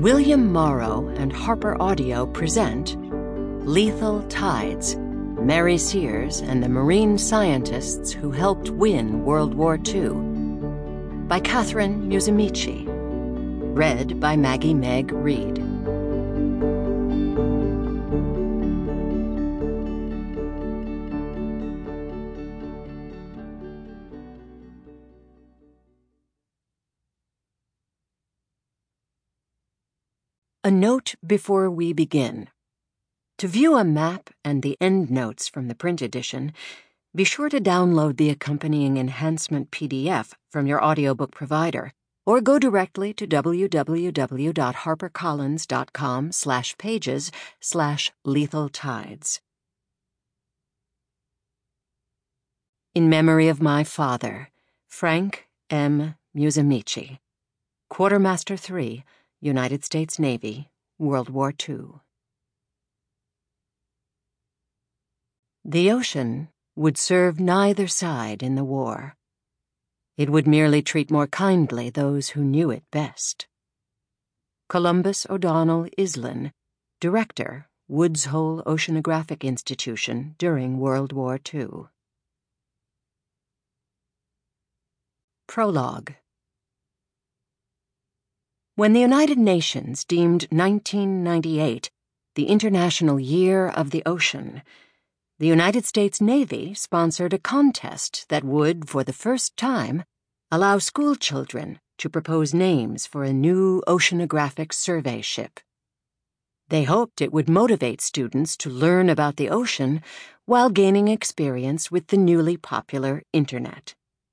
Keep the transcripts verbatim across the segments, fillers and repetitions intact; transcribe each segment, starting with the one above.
William Morrow and Harper Audio present Lethal Tides, Mary Sears and the Marine Scientists Who Helped Win World War Two, by Catherine Musumeci. Read by Maggie Meg Reed. A note before we begin. To view a map and the endnotes from the print edition, be sure to download the accompanying enhancement P D F from your audiobook provider, or go directly to www.harpercollins.com slash pages slash lethal tides. In memory of my father, Frank M. Musumeci, Quartermaster three, United States Navy, World War Two. The ocean would serve neither side in the war. It would merely treat more kindly those who knew it best. Columbus O'Donnell Islin, Director, Woods Hole Oceanographic Institution during World War Two. Prologue. When the United Nations deemed nineteen ninety-eight the International Year of the Ocean, the United States Navy sponsored a contest that would, for the first time, allow schoolchildren to propose names for a new oceanographic survey ship. They hoped it would motivate students to learn about the ocean while gaining experience with the newly popular Internet.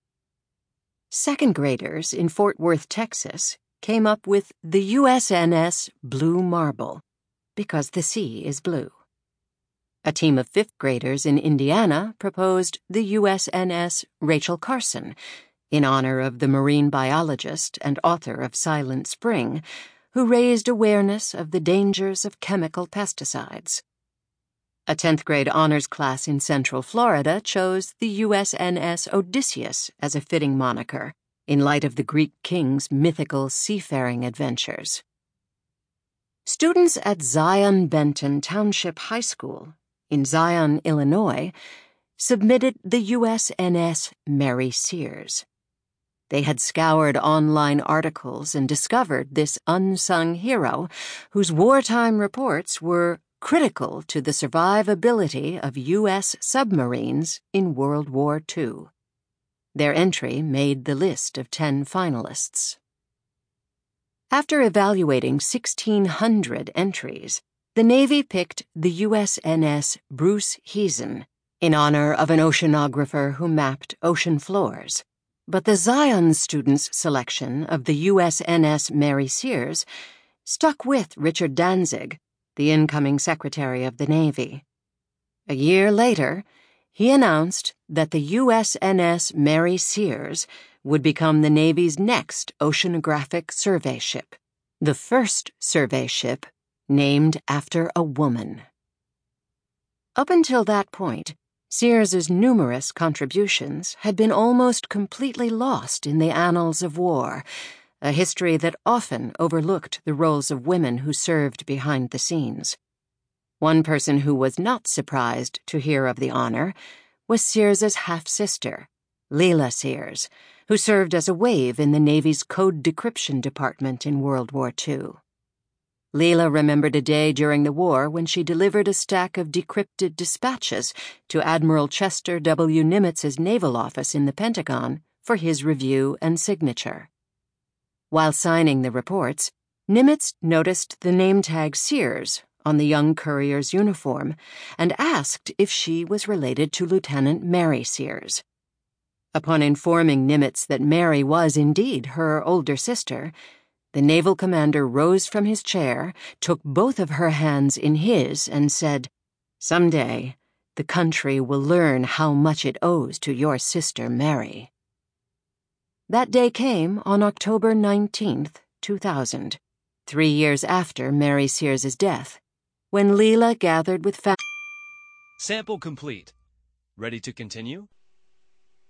Second graders in Fort Worth, Texas, came up with the U S N S Blue Marble, because the sea is blue. A team of fifth graders in Indiana proposed the U S N S Rachel Carson, in honor of the marine biologist and author of Silent Spring, who raised awareness of the dangers of chemical pesticides. A tenth grade honors class in Central Florida chose the U S N S Odysseus as a fitting moniker, in light of the Greek king's mythical seafaring adventures. Students at Zion Benton Township High School in Zion, Illinois, submitted the U S N S Mary Sears. They had scoured online articles and discovered this unsung hero whose wartime reports were critical to the survivability of U S submarines in World War Two. Their entry made the list of ten finalists. After evaluating sixteen hundred entries, the Navy picked the U S N S Bruce Heason in honor of an oceanographer who mapped ocean floors, but the Zion students' selection of the U S N S Mary Sears stuck with Richard Danzig, the incoming Secretary of the Navy. A year later, he announced that the U S N S Mary Sears would become the Navy's next oceanographic survey ship, the first survey ship named after a woman. Up until that point, Sears's numerous contributions had been almost completely lost in the annals of war, a history that often overlooked the roles of women who served behind the scenes. One person who was not surprised to hear of the honor was Sears's half-sister, Leila Sears, who served as a wave in the Navy's Code Decryption Department in World War Two. Leila remembered a day during the war when she delivered a stack of decrypted dispatches to Admiral Chester W. Nimitz's naval office in the Pentagon for his review and signature. While signing the reports, Nimitz noticed the name tag Sears on the young courier's uniform and asked if she was related to Lieutenant Mary Sears. Upon informing Nimitz that Mary was indeed her older sister, the naval commander rose from his chair, took both of her hands in his, and said, "Someday, the country will learn how much it owes to your sister Mary." That day came on October nineteenth, two thousand, three years after Mary Sears's death, when Leila gathered with family. Sample complete. Ready to continue?